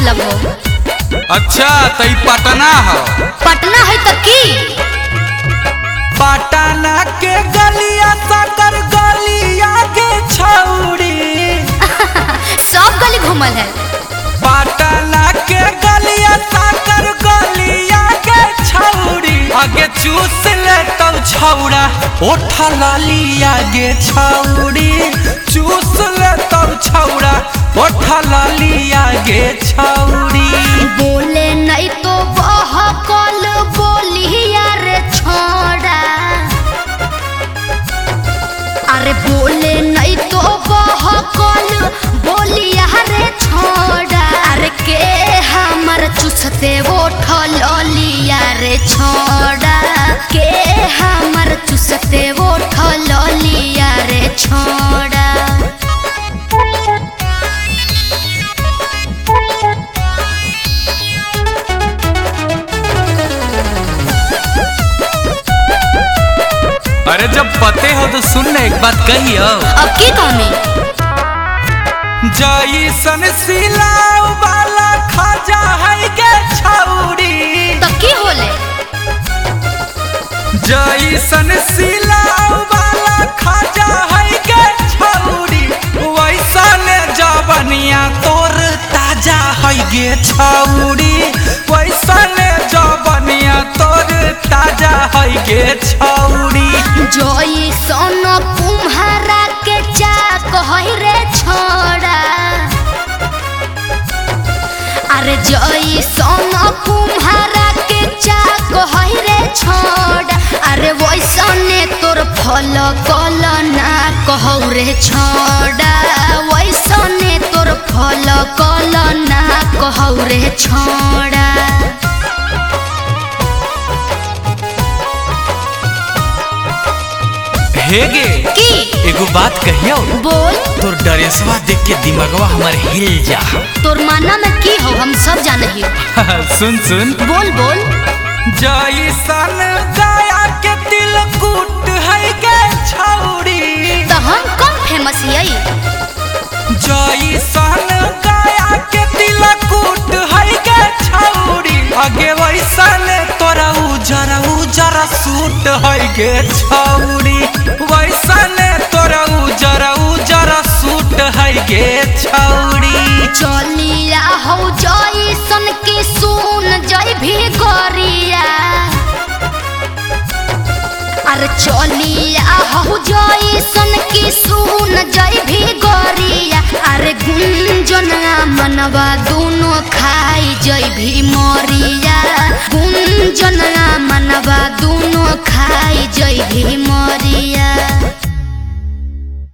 मतलब हो? अच्छा तो पटना है। पटना है तो की? पटना के गलिया सकर गलिया के छौड़ी सब गली घूमल है। पटना के गलिया सकर गलिया के छौड़ी आगे चूस ले तब छौड़ा ओठा लालिया गे छौड़ी चूस ले तब छौड़ा ओठा लालिया गे छौड़ी। बोले नहीं तो बहकल बोलिया रे छोड़ा। अरे बोले नहीं तो बहकल बोलिया रे छोड़ा। अरे के हमर चुसते ओठल लिया रे छोड़ा। के हमर चुसते ओठल लिया रे छोड़ा। अरे जब पते हो तो सुन ना एक बात कही हो। अब की कमी? जैसन सिलाऊ वाला खजा है के छौड़ी तो की होले? जैसन सिलाऊ वाला खजा है के छौड़ी वैसन जवनिया तोर ताजा है गे छौड़ी वैसन जवनिया तोर ताजा है गे छौड़ी। जैसन कुम्हारा के चाक है रे छोड़ा। अरे जैसन कुम्हारा के चाक है रे छोड़ा। अरे वैसने तोर फल कल ना कहू रे छोड़ा। वैसने तोर फल कल ना कहू रे छोड़ा। हेगे की? एगो बात कहियो। बोल। तोर ड्रेसवा देख के दिमागवा हमार हिल जा। तोर माना में की हो हम सब जान ही। सुन सुन बोल बोल। जैसन गाया के तिलकुट है के छौड़ी तो हम कम फेमस यही। जैसन गाया के तिलकुट है के छौड़ी आगे वैसन तोरा उजरा उजरा सूट है के छौड़ी वैसन तोरा उजरा उजरा सूट है के छौड़ी। चलिया हो जैसन की सुन जय भी गोरिया। अरे चलिया हो जैसन की सुन जय भी गोरिया। अरे गुंजना मनवा दोनों खाई जय भी मोर